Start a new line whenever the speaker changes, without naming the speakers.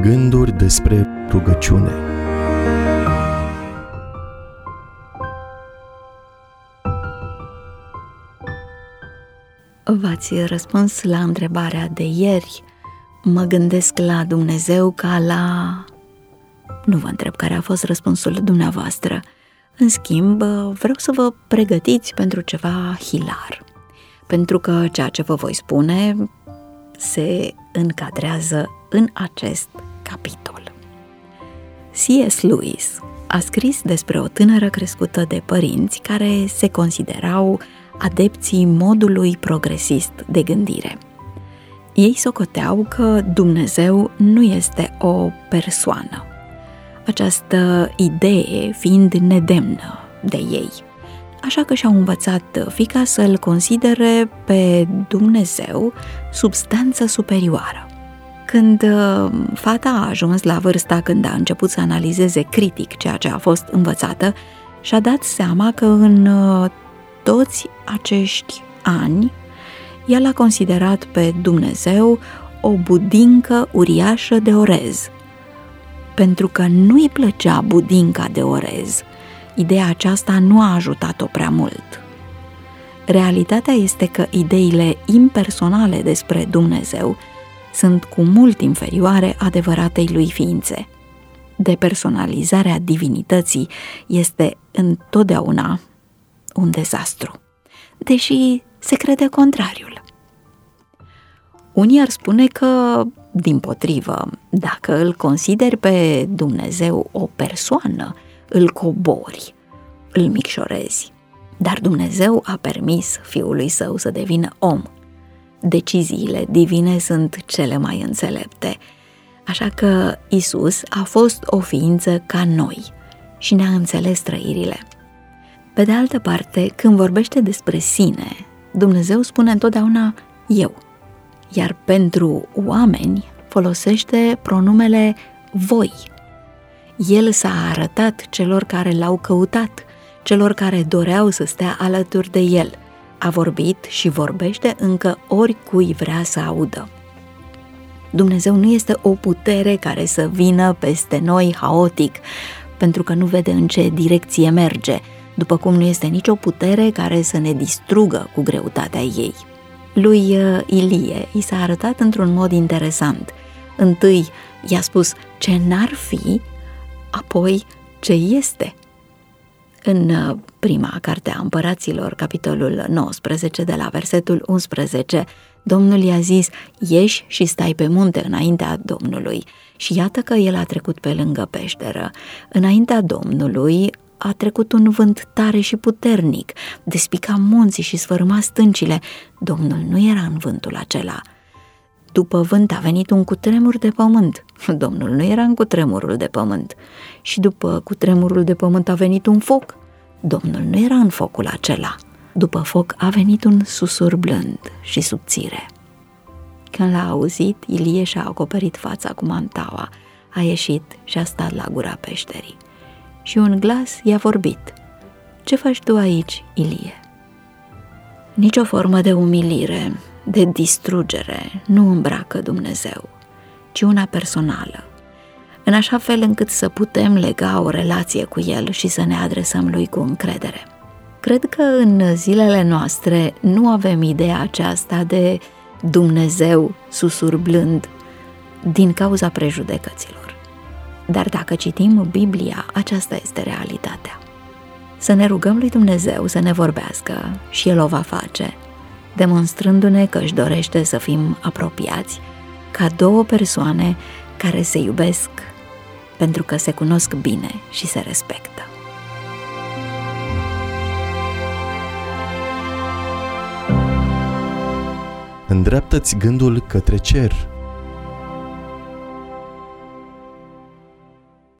Gânduri despre rugăciune.
V-ați răspuns la întrebarea de ieri. Mă gândesc la Dumnezeu ca la... Nu vă întreb care a fost răspunsul dumneavoastră. În schimb, vreau să vă pregătiți pentru ceva hilar. Pentru că ceea ce vă voi spune se încadrează în acest capitol. C.S. Lewis a scris despre o tânără crescută de părinți care se considerau adepții modului progresist de gândire. Ei socoteau că Dumnezeu nu este o persoană, această idee fiind nedemnă de ei. Așa că și-au învățat fiica să-L considere pe Dumnezeu substanță superioară. Când fata a ajuns la vârsta când a început să analizeze critic ceea ce a fost învățată, și-a dat seama că în toți acești ani ea l-a considerat pe Dumnezeu o budincă uriașă de orez. Pentru că nu îi plăcea budinca de orez, ideea aceasta nu a ajutat-o prea mult. Realitatea este că ideile impersonale despre Dumnezeu sunt cu mult inferioare adevăratei lui ființe. Depersonalizarea divinității este întotdeauna un dezastru, deși se crede contrariul. Unii ar spune că, dimpotrivă, dacă îl consideri pe Dumnezeu o persoană, îl cobori, îl micșorezi. Dar Dumnezeu a permis Fiului Său să devină om. Deciziile divine sunt cele mai înțelepte, așa că Isus a fost o ființă ca noi și ne-a înțeles trăirile. Pe de altă parte, când vorbește despre sine, Dumnezeu spune întotdeauna eu, iar pentru oameni folosește pronumele voi. El s-a arătat celor care l-au căutat, celor care doreau să stea alături de el. A vorbit și vorbește încă oricui vrea să audă. Dumnezeu nu este o putere care să vină peste noi haotic, pentru că nu vede în ce direcție merge, după cum nu este nicio putere care să ne distrugă cu greutatea ei. Lui Ilie i s-a arătat într-un mod interesant. Întâi i-a spus ce n-ar fi, apoi ce este. În prima carte a Împăraților, capitolul 19, de la versetul 11, Domnul i-a zis, ieși și stai pe munte înaintea Domnului. Și iată că el a trecut pe lângă peșteră. Înaintea Domnului a trecut un vânt tare și puternic, despica munții și sfărâma stâncile. Domnul nu era în vântul acela. După vânt a venit un cutremur de pământ. Domnul nu era în cutremurul de pământ. Și după cutremurul de pământ a venit un foc. Domnul nu era în focul acela. După foc a venit un susur blând și subțire. Când l-a auzit, Ilie și-a acoperit fața cu mantaua, a ieșit și a stat la gura peșterii. Și un glas i-a vorbit. Ce faci tu aici, Ilie? Nici o formă de umilire, de distrugere nu îmbracă Dumnezeu, ci una personală, în așa fel încât să putem lega o relație cu El și să ne adresăm Lui cu încredere. Cred că în zilele noastre nu avem ideea aceasta de Dumnezeu susur blând din cauza prejudecăților. Dar dacă citim Biblia, aceasta este realitatea. Să ne rugăm lui Dumnezeu să ne vorbească și El o va face, demonstrându-ne că își dorește să fim apropiați ca două persoane care se iubesc pentru că se cunosc bine și se respectă.
Îndreaptă-ți gândul către cer,